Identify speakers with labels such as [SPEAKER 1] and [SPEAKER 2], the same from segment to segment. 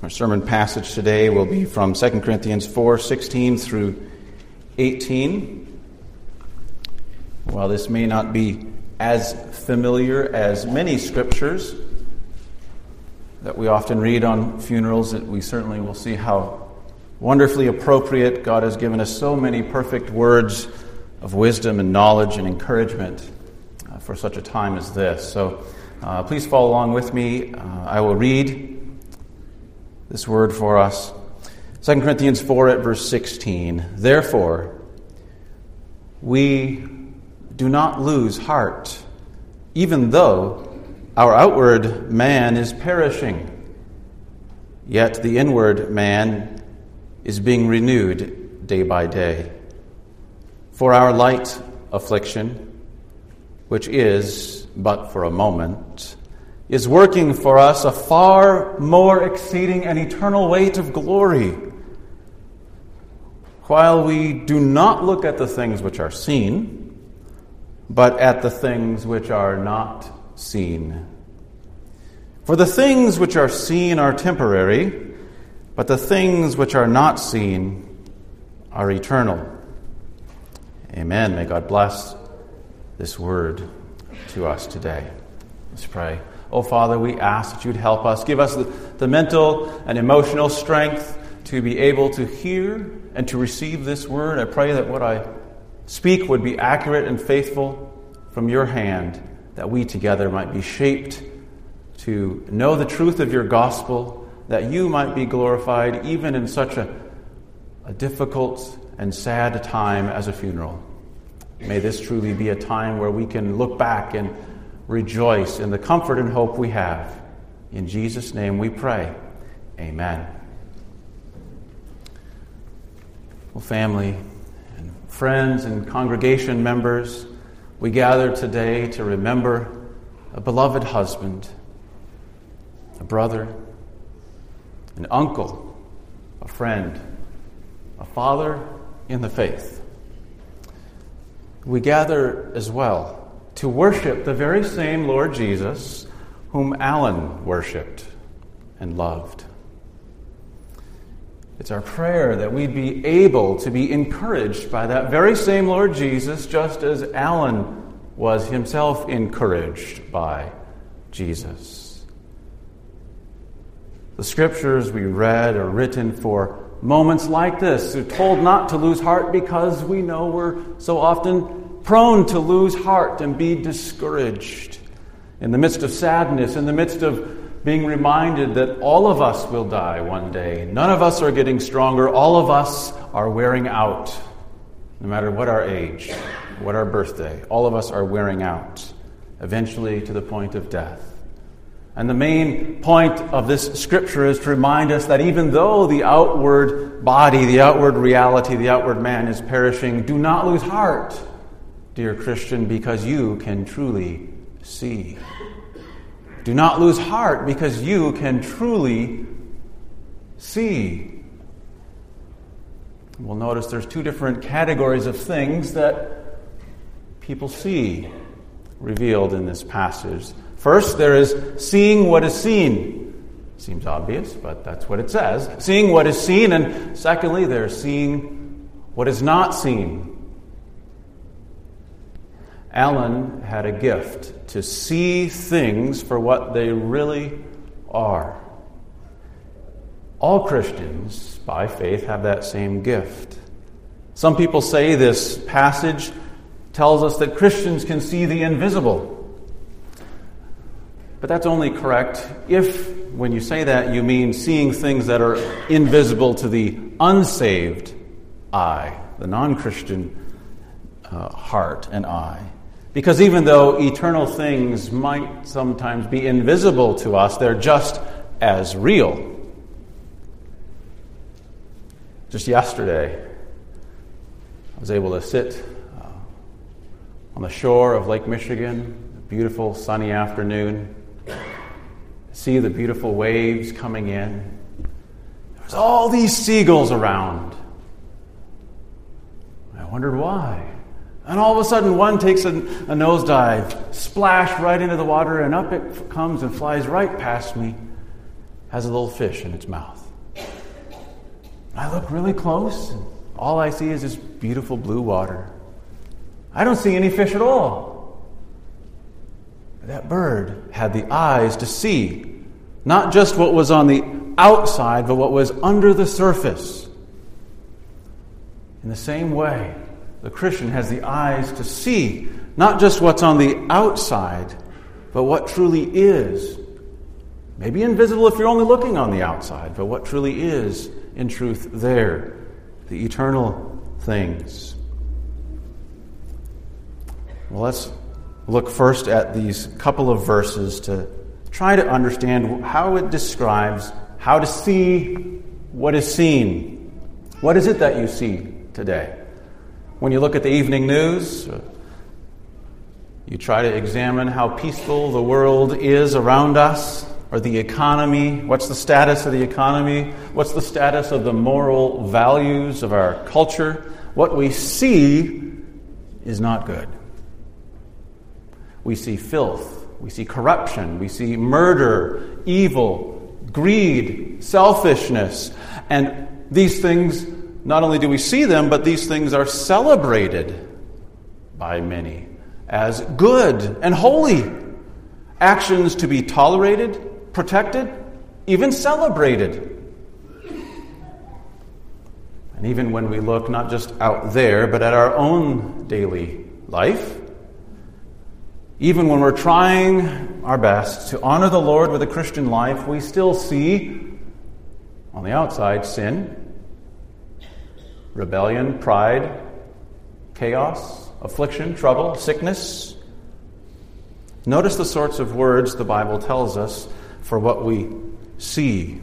[SPEAKER 1] Our sermon passage today will be from 2 Corinthians 4:16 through 18. While this may not be as familiar as many scriptures that we often read on funerals, we certainly will see how wonderfully appropriate God has given us so many perfect words of wisdom and knowledge and encouragement for such a time as this. So please follow along with me. I will read this word for us. 2 Corinthians 4 at verse 16. Therefore, we do not lose heart, even though our outward man is perishing, yet the inward man is being renewed day by day. For our light affliction, which is but for a moment, is working for us a far more exceeding and eternal weight of glory, while we do not look at the things which are seen, but at the things which are not seen. For the things which are seen are temporary, but the things which are not seen are eternal. Amen. May God bless this word to us today. Let's pray. Oh, Father, we ask that you'd help us. Give us the mental and emotional strength to be able to hear and to receive this word. I pray that what I speak would be accurate and faithful from your hand, that we together might be shaped to know the truth of your gospel, that you might be glorified even in such a difficult and sad time as a funeral. May this truly be a time where we can look back and rejoice in the comfort and hope we have. In Jesus' name we pray. Amen. Well, family and friends and congregation members, we gather today to remember a beloved husband, a brother, an uncle, a friend, a father in the faith. We gather as well to worship the very same Lord Jesus whom Alan worshipped and loved. It's our prayer that we'd be able to be encouraged by that very same Lord Jesus, just as Alan was himself encouraged by Jesus. The scriptures we read are written for moments like this. We're told not to lose heart because we know we're so often prone to lose heart and be discouraged in the midst of sadness, in the midst of being reminded that all of us will die one day. None of us are getting stronger. All of us are wearing out, no matter what our age, what our birthday. All of us are wearing out, eventually to the point of death. And the main point of this scripture is to remind us that even though the outward body, the outward reality, the outward man is perishing, do not lose heart, dear Christian, because you can truly see. Do not lose heart because you can truly see. We'll notice there's two different categories of things that people see revealed in this passage. First, there is seeing what is seen. Seems obvious, but that's what it says. Seeing what is seen. And secondly, there's seeing what is not seen. Alan had a gift to see things for what they really are. All Christians, by faith, have that same gift. Some people say this passage tells us that Christians can see the invisible. But that's only correct if, when you say that, you mean seeing things that are invisible to the unsaved eye, the non-Christian heart and eye. Because even though eternal things might sometimes be invisible to us, they're just as real. Just yesterday, I was able to sit on the shore of Lake Michigan, a beautiful sunny afternoon, see the beautiful waves coming in. There's all these seagulls around. I wondered why. And all of a sudden, one takes a nosedive, splash right into the water, and up it comes and flies right past me. has a little fish in its mouth. I look really close, and all I see is this beautiful blue water. I don't see any fish at all. That bird had the eyes to see, not just what was on the outside, but what was under the surface. In the same way, the Christian has the eyes to see, not just what's on the outside, but what truly is. Maybe invisible if you're only looking on the outside, but what truly is in truth there, the eternal things. Well, let's look first at these couple of verses to try to understand how it describes how to see what is seen. What is it that you see today? When you look at the evening news, you try to examine how peaceful the world is around us, or the economy. What's the status of the economy? What's the status of the moral values of our culture? What we see is not good. We see filth. We see corruption. We see murder, evil, greed, selfishness. And these things, not only do we see them, but these things are celebrated by many as good and holy. Actions to be tolerated, protected, even celebrated. And even when we look not just out there, but at our own daily life, even when we're trying our best to honor the Lord with a Christian life, we still see on the outside sin, rebellion, pride, chaos, affliction, trouble, sickness. Notice the sorts of words the Bible tells us for what we see.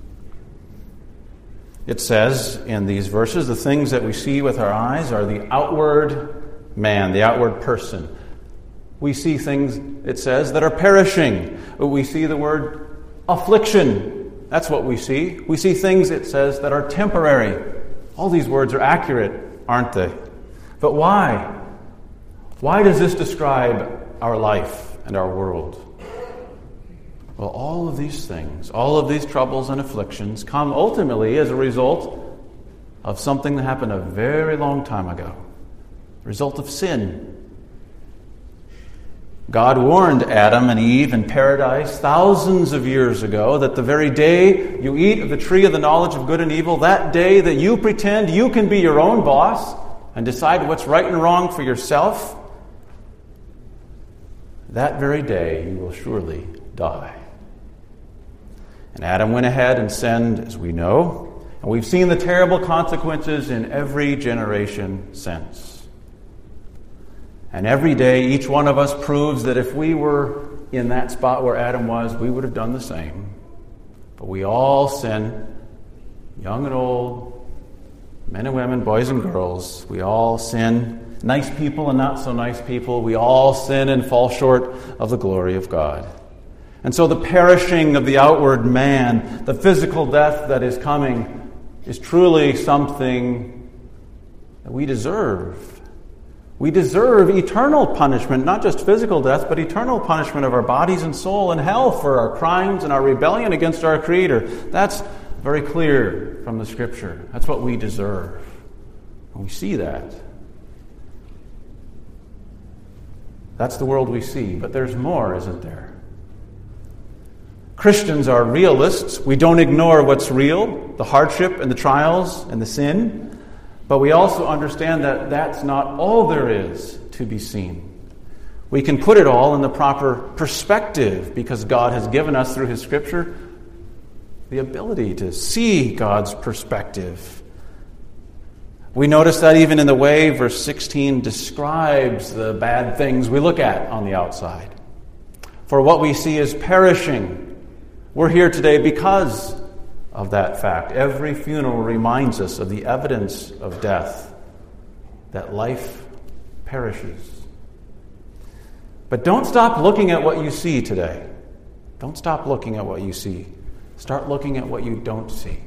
[SPEAKER 1] It says in these verses, the things that we see with our eyes are the outward man, the outward person. We see things, it says, that are perishing. We see the word affliction. That's what we see. We see things, it says, that are temporary. All these words are accurate, aren't they? But why? Why does this describe our life and our world? Well, all of these things, all of these troubles and afflictions come ultimately as a result of something that happened a very long time ago. The result of sin. God warned Adam and Eve in paradise thousands of years ago that the very day you eat of the tree of the knowledge of good and evil, that day that you pretend you can be your own boss and decide what's right and wrong for yourself, that very day you will surely die. And Adam went ahead and sinned, as we know, and we've seen the terrible consequences in every generation since. And every day, each one of us proves that if we were in that spot where Adam was, we would have done the same. But we all sin, young and old, men and women, boys and girls. We all sin, nice people and not so nice people. We all sin and fall short of the glory of God. And so the perishing of the outward man, the physical death that is coming, is truly something that we deserve. We deserve eternal punishment, not just physical death, but eternal punishment of our bodies and soul in hell for our crimes and our rebellion against our Creator. That's very clear from the Scripture. That's what we deserve. And we see that. That's the world we see, but there's more, isn't there? Christians are realists. We don't ignore what's real, the hardship and the trials and the sin, but we also understand that that's not all there is to be seen. We can put it all in the proper perspective because God has given us through His Scripture the ability to see God's perspective. We notice that even in the way verse 16 describes the bad things we look at on the outside. For what we see is perishing. We're here today because of that fact. Every funeral reminds us of the evidence of death, that life perishes. But don't stop looking at what you see today. Don't stop looking at what you see. Start looking at what you don't see.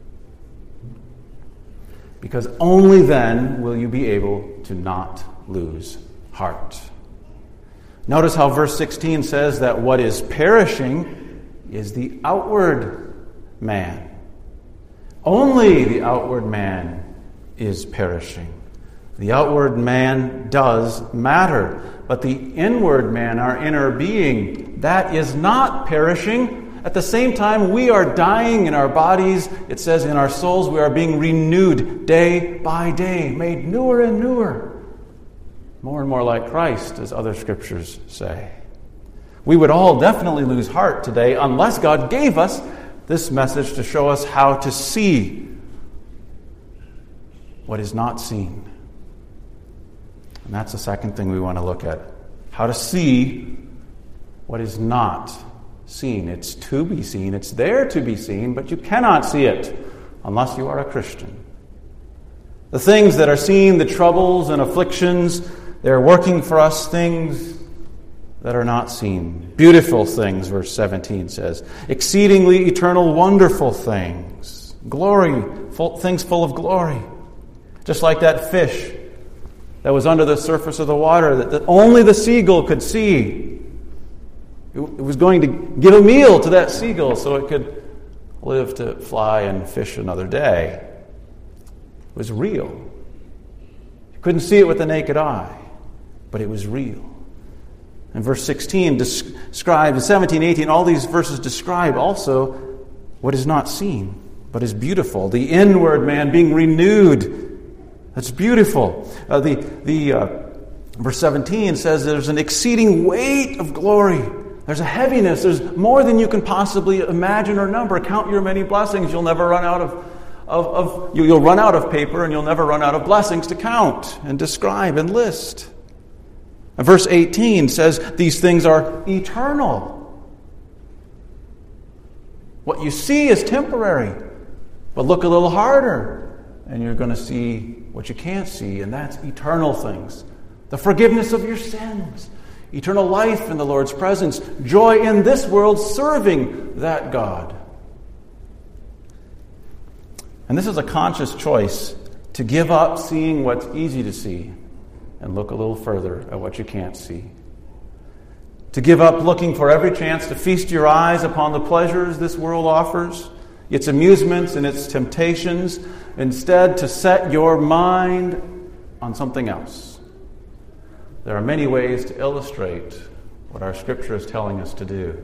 [SPEAKER 1] Because only then will you be able to not lose heart. Notice how verse 16 says that what is perishing is the outward man. Only the outward man is perishing. The outward man does matter, but the inward man, our inner being, that is not perishing. At the same time, we are dying in our bodies. It says in our souls we are being renewed day by day, made newer and newer, more and more like Christ, as other scriptures say. We would all definitely lose heart today unless God gave us this message to show us how to see what is not seen. And that's the second thing we want to look at. How to see what is not seen. It's to be seen. It's there to be seen, but you cannot see it unless you are a Christian. The things that are seen, the troubles and afflictions, they're working for us things that are not seen. Beautiful things, verse 17 says. Exceedingly eternal, wonderful things. Glory, things full of glory. Just like that fish that was under the surface of the water that only the seagull could see. It was going to give a meal to that seagull so it could live to fly and fish another day. It was real. You couldn't see it with the naked eye, but it was real. And verse 16 describes, 17, 18, all these verses describe also what is not seen, but is beautiful. The inward man being renewed. That's beautiful. Verse 17 says there's an exceeding weight of glory. There's a heaviness. There's more than you can possibly imagine or number. Count your many blessings. You'll never run out you'll run out of paper, and you'll never run out of blessings to count and describe and list. And verse 18 says these things are eternal. What you see is temporary, but look a little harder, and you're going to see what you can't see, and that's eternal things. The forgiveness of your sins, eternal life in the Lord's presence, joy in this world serving that God. And this is a conscious choice to give up seeing what's easy to see and look a little further at what you can't see. To give up looking for every chance to feast your eyes upon the pleasures this world offers, its amusements and its temptations, instead to set your mind on something else. There are many ways to illustrate what our Scripture is telling us to do.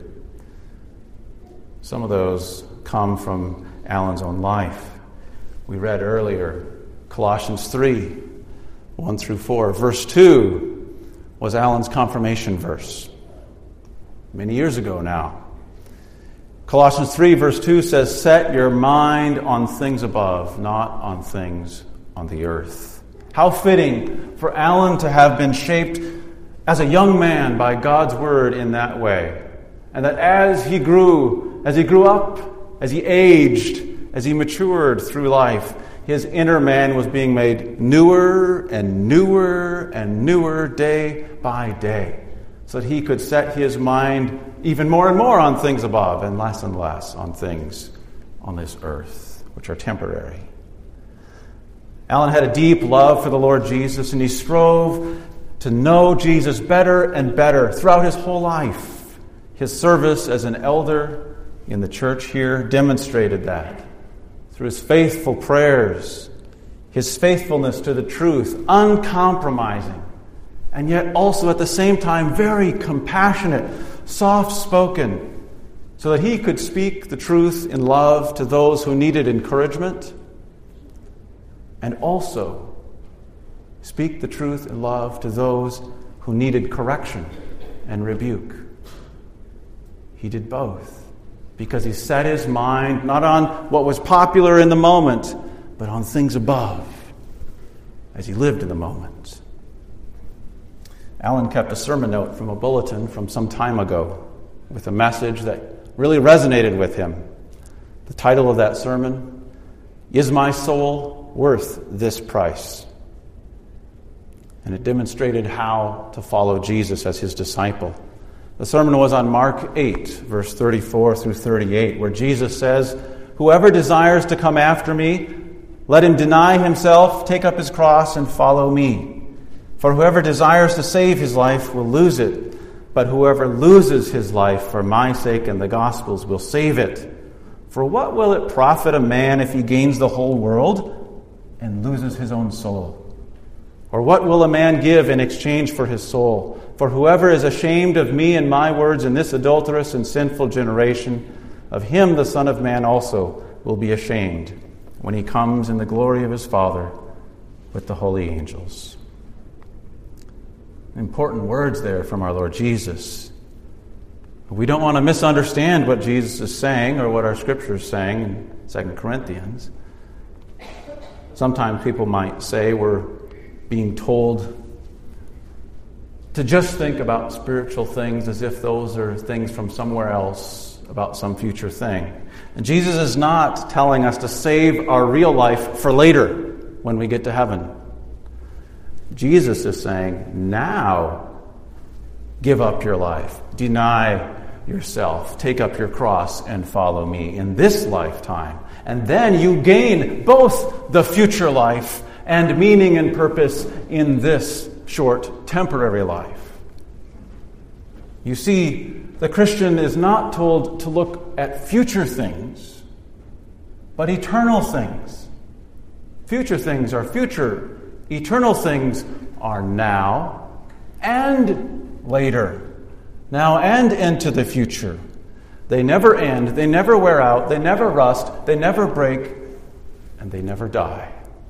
[SPEAKER 1] Some of those come from Alan's own life. We read earlier Colossians 3, 1 through 4. Verse 2 was Alan's confirmation verse. Many years ago now. Colossians 3 verse 2 says, set your mind on things above, not on things on the earth. How fitting for Alan to have been shaped as a young man by God's word in that way. And that as he grew up, as he aged, as he matured through life, his inner man was being made newer and newer and newer day by day, so that he could set his mind even more and more on things above and less on things on this earth, which are temporary. Alan had a deep love for the Lord Jesus, and he strove to know Jesus better and better throughout his whole life. His service as an elder in the church here demonstrated that through his faithful prayers, his faithfulness to the truth, uncompromising, and yet also at the same time very compassionate, soft-spoken, so that he could speak the truth in love to those who needed encouragement, and also speak the truth in love to those who needed correction and rebuke. He did both, because he set his mind not on what was popular in the moment, but on things above, as he lived in the moment. Alan kept a sermon note from a bulletin from some time ago with a message that really resonated with him. The title of that sermon, Is My Soul Worth This Price? And it demonstrated how to follow Jesus as his disciple. The sermon was on Mark 8, verse 34 through 38, where Jesus says, whoever desires to come after me, let him deny himself, take up his cross, and follow me. For whoever desires to save his life will lose it, but whoever loses his life for my sake and the gospel's will save it. For what will it profit a man if he gains the whole world and loses his own soul? Or what will a man give in exchange for his soul? For whoever is ashamed of me and my words in this adulterous and sinful generation, of him the Son of Man also will be ashamed when he comes in the glory of his Father with the holy angels. Important words there from our Lord Jesus. We don't want to misunderstand what Jesus is saying or what our Scripture is saying in 2 Corinthians. Sometimes people might say we're being told to just think about spiritual things as if those are things from somewhere else, about some future thing. And Jesus is not telling us to save our real life for later when we get to heaven. Jesus is saying, now give up your life, deny yourself, take up your cross and follow me in this lifetime. And then you gain both the future life and meaning and purpose in this short, temporary life. You see, the Christian is not told to look at future things, but eternal things. Future things are future. Eternal things are now and later. Now and into the future. They never end, they never wear out, they never rust, they never break, and they never die.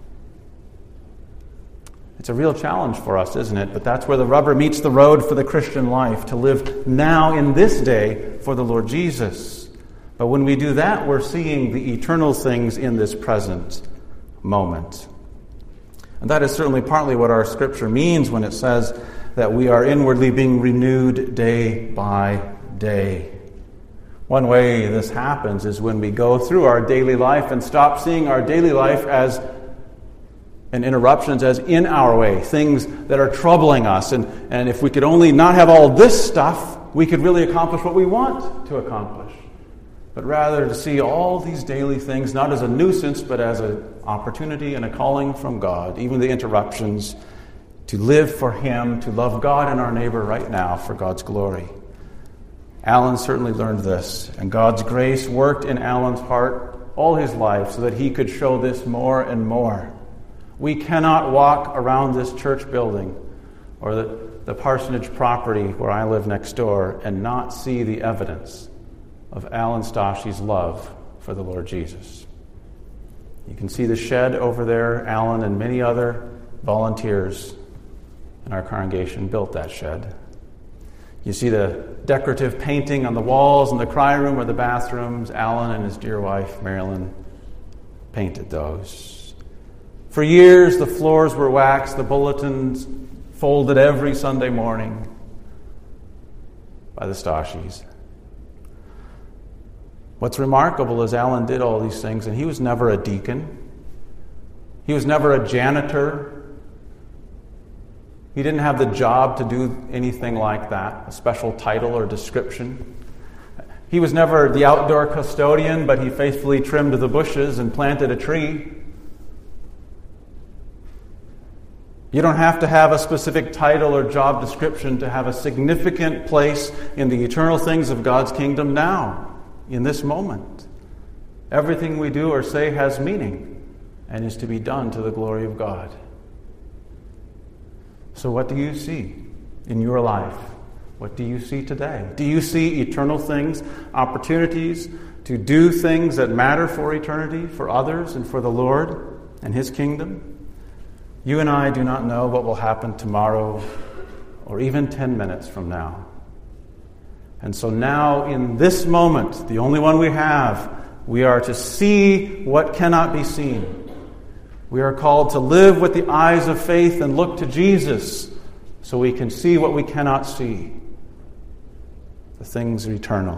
[SPEAKER 1] It's a real challenge for us, isn't it? But that's where the rubber meets the road for the Christian life, to live now in this day for the Lord Jesus. But when we do that, we're seeing the eternal things in this present moment. And that is certainly partly what our Scripture means when it says that we are inwardly being renewed day by day. One way this happens is when we go through our daily life and stop seeing our daily life as and interruptions as in our way, things that are troubling us. And if we could only not have all this stuff, we could really accomplish what we want to accomplish. But rather to see all these daily things not as a nuisance, but as an opportunity and a calling from God, even the interruptions, to live for Him, to love God and our neighbor right now for God's glory. Alan certainly learned this, and God's grace worked in Alan's heart all his life so that he could show this more and more. We cannot walk around this church building or the parsonage property where I live next door and not see the evidence of Alan Stashi's love for the Lord Jesus. You can see the shed over there. Alan and many other volunteers in our congregation built that shed. You see the decorative painting on the walls in the cry room or the bathrooms. Alan and his dear wife, Marilyn, painted those. For years, the floors were waxed, the bulletins folded every Sunday morning by the Stashis. What's remarkable is Alan did all these things, and he was never a deacon. He was never a janitor. He didn't have the job to do anything like that, a special title or description. He was never the outdoor custodian, but he faithfully trimmed the bushes and planted a tree. You don't have to have a specific title or job description to have a significant place in the eternal things of God's kingdom now, in this moment. Everything we do or say has meaning and is to be done to the glory of God. So what do you see in your life? What do you see today? Do you see eternal things, opportunities to do things that matter for eternity, for others, and for the Lord and His kingdom? You and I do not know what will happen tomorrow or even 10 minutes from now. And so now, in this moment, the only one we have, we are to see what cannot be seen. We are called to live with the eyes of faith and look to Jesus so we can see what we cannot see. The things eternal.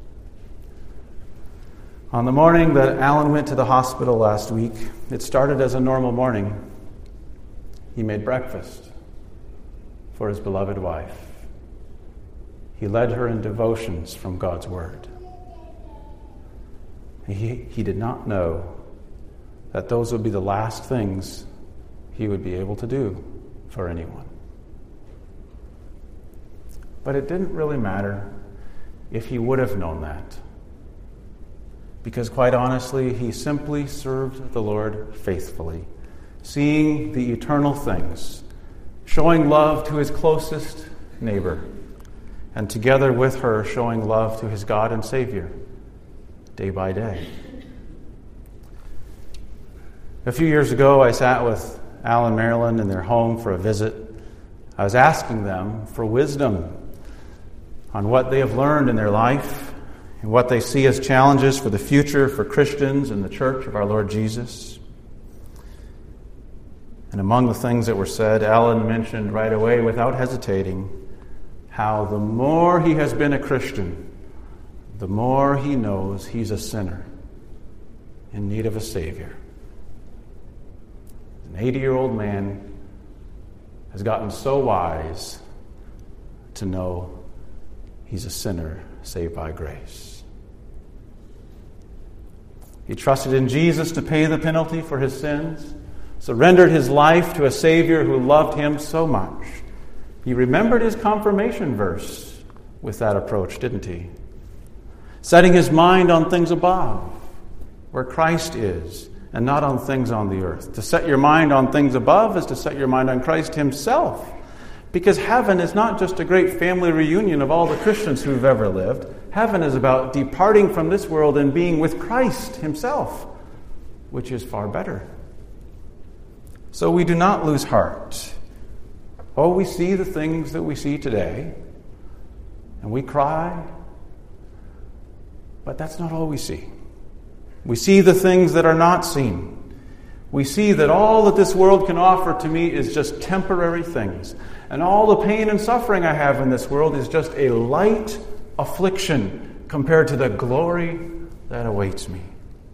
[SPEAKER 1] On the morning that Alan went to the hospital last week, it started as a normal morning. He made breakfast for his beloved wife. He led her in devotions from God's Word. He did not know that those would be the last things he would be able to do for anyone. But it didn't really matter if he would have known that. because quite honestly, he simply served the Lord faithfully, seeing the eternal things, showing love to his closest neighbor, and together with her showing love to his God and Savior day by day. A few years ago, I sat with Al and Marilyn in their home for a visit. I was asking them for wisdom on what they have learned in their life and what they see as challenges for the future for Christians and the church of our Lord Jesus. And among the things that were said, Alan mentioned right away, without hesitating, how the more he has been a Christian, the more he knows he's a sinner in need of a Savior. An 80-year-old man has gotten so wise to know he's a sinner saved by grace. He trusted in Jesus to pay the penalty for his sins, surrendered his life to a Savior who loved him so much. He remembered his confirmation verse with that approach, didn't he? Setting his mind on things above, where Christ is, and not on things on the earth. To set your mind on things above is to set your mind on Christ himself. Because heaven is not just a great family reunion of all the Christians who've ever lived. Heaven is about departing from this world and being with Christ himself, which is far better. So we do not lose heart. Oh, we see the things that we see today, and we cry, but that's not all we see. We see the things that are not seen. We see that all that this world can offer to me is just temporary things. And all the pain and suffering I have in this world is just a light affliction compared to the glory that awaits me.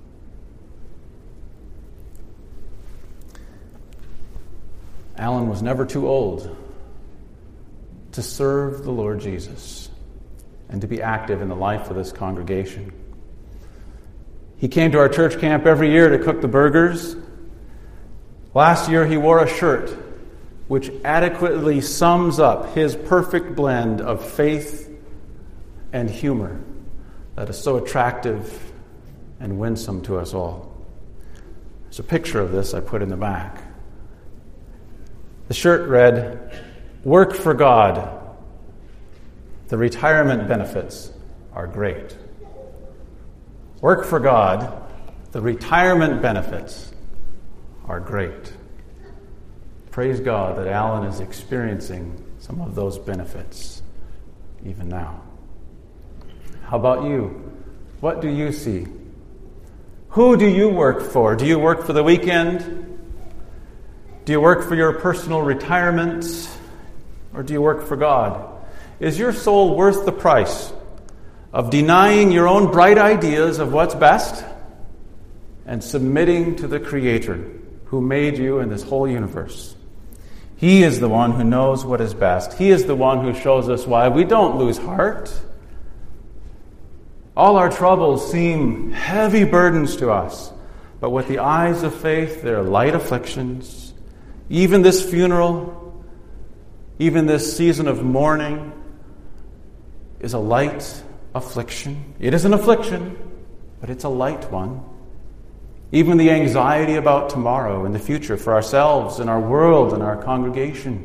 [SPEAKER 1] Alan was never too old to serve the Lord Jesus and to be active in the life of this congregation. He came to our church camp every year to cook the burgers. Last year he wore a shirt which adequately sums up his perfect blend of faith and humor that is so attractive and winsome to us all. There's a picture of this I put in the back. The shirt read, "Work for God. The retirement benefits are great." Work for God. The retirement benefits are great. Praise God that Alan is experiencing some of those benefits even now. How about you? What do you see? Who do you work for? Do you work for the weekend? Do you work for your personal retirement? Or do you work for God? Is your soul worth the price of denying your own bright ideas of what's best and submitting to the Creator who made you in this whole universe? He is the one who knows what is best. He is the one who shows us why we don't lose heart. All our troubles seem heavy burdens to us, but with the eyes of faith, they're light afflictions. Even this funeral, even this season of mourning is a light affliction. It is an affliction, but it's a light one. Even the anxiety about tomorrow and the future for ourselves and our world and our congregation.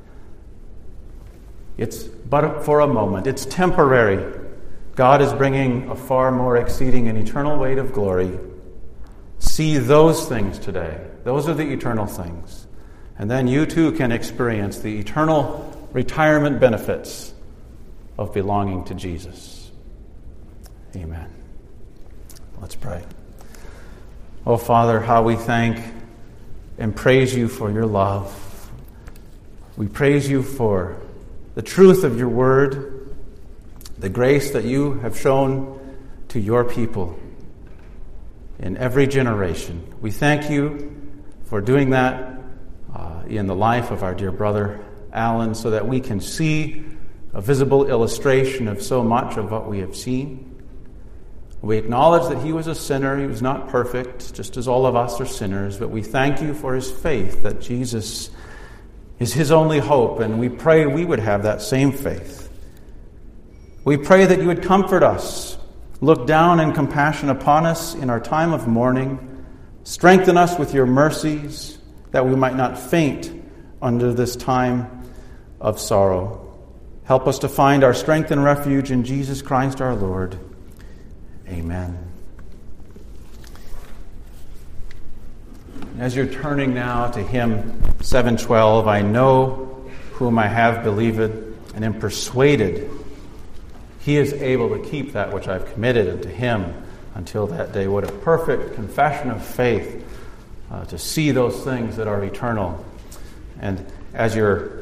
[SPEAKER 1] It's but for a moment. It's temporary. God is bringing a far more exceeding and eternal weight of glory. See those things today. Those are the eternal things. And then you too can experience the eternal retirement benefits of belonging to Jesus. Amen. Let's pray. Oh, Father, how we thank and praise you for your love. We praise you for the truth of your word, the grace that you have shown to your people in every generation. We thank you for doing that in the life of our dear brother Alan, so that we can see a visible illustration of so much of what we have seen. We acknowledge that he was a sinner. He was not perfect, just as all of us are sinners. But we thank you for his faith, that Jesus is his only hope. And we pray we would have that same faith. We pray that you would comfort us Look down in compassion upon us in our time of mourning. Strengthen us with your mercies, that we might not faint under this time of sorrow. Help us to find our strength and refuge in Jesus Christ our Lord. Amen. As you're turning now to hymn 712, I know whom I have believed and am persuaded he is able to keep that which I've committed unto him until that day. What a perfect confession of faith to see those things that are eternal. And as you're